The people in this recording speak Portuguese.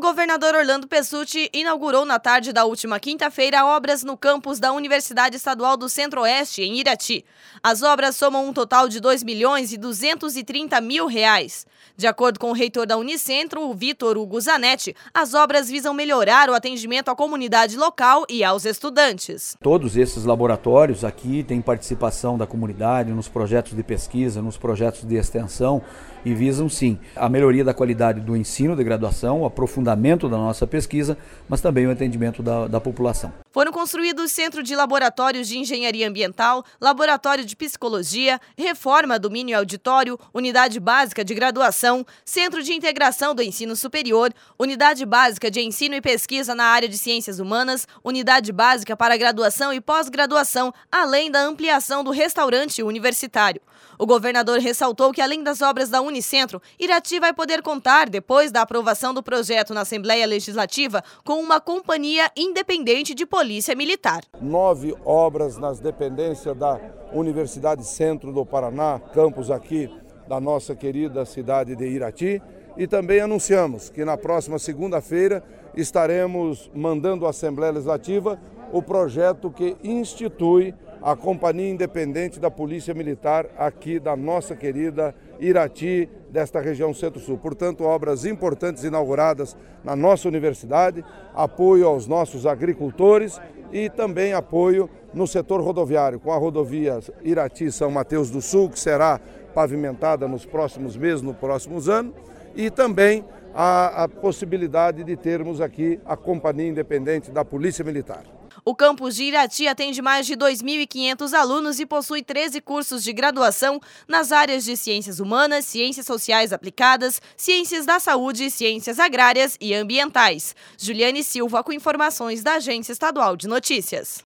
governador Orlando Pessutti inaugurou na tarde da última quinta-feira obras no campus da Universidade Estadual do Centro-Oeste, em Irati. As obras somam um total de R$2.230.000. De acordo com o reitor da Unicentro, o Vitor Hugo Zanetti, as obras visam melhorar o atendimento à comunidade local e aos estudantes. Todos esses laboratórios aqui têm participação da comunidade nos projetos de pesquisa, nos projetos de extensão e visam sim a melhoria da qualidade do ensino de graduação, o aprofundamento da nossa pesquisa, mas também o atendimento da população. Foram construídos centro de laboratórios de engenharia ambiental, laboratório de psicologia, reforma do mini auditório, unidade básica de graduação, centro de integração do ensino superior, unidade básica de ensino e pesquisa na área de ciências humanas, unidade básica para graduação e pós-graduação, além da ampliação do restaurante universitário. O governador ressaltou que, além das obras da Unicentro, Irati vai poder contar, depois da aprovação do projeto na Assembleia Legislativa, com uma companhia independente de polícia militar. 9 obras nas dependências da Universidade Centro do Paraná, campus aqui da nossa querida cidade de Irati. E também anunciamos que na próxima segunda-feira estaremos mandando à Assembleia Legislativa o projeto que institui a Companhia Independente da Polícia Militar aqui da nossa querida Irati, desta região Centro-Sul. Portanto, obras importantes inauguradas na nossa universidade, apoio aos nossos agricultores e também apoio no setor rodoviário, com a rodovia Irati-São Mateus do Sul, que será pavimentada nos próximos meses, nos próximos anos, e também a possibilidade de termos aqui a Companhia Independente da Polícia Militar. O campus de Irati atende mais de 2.500 alunos e possui 13 cursos de graduação nas áreas de Ciências Humanas, Ciências Sociais Aplicadas, Ciências da Saúde, Ciências Agrárias e Ambientais. Juliane Silva com informações da Agência Estadual de Notícias.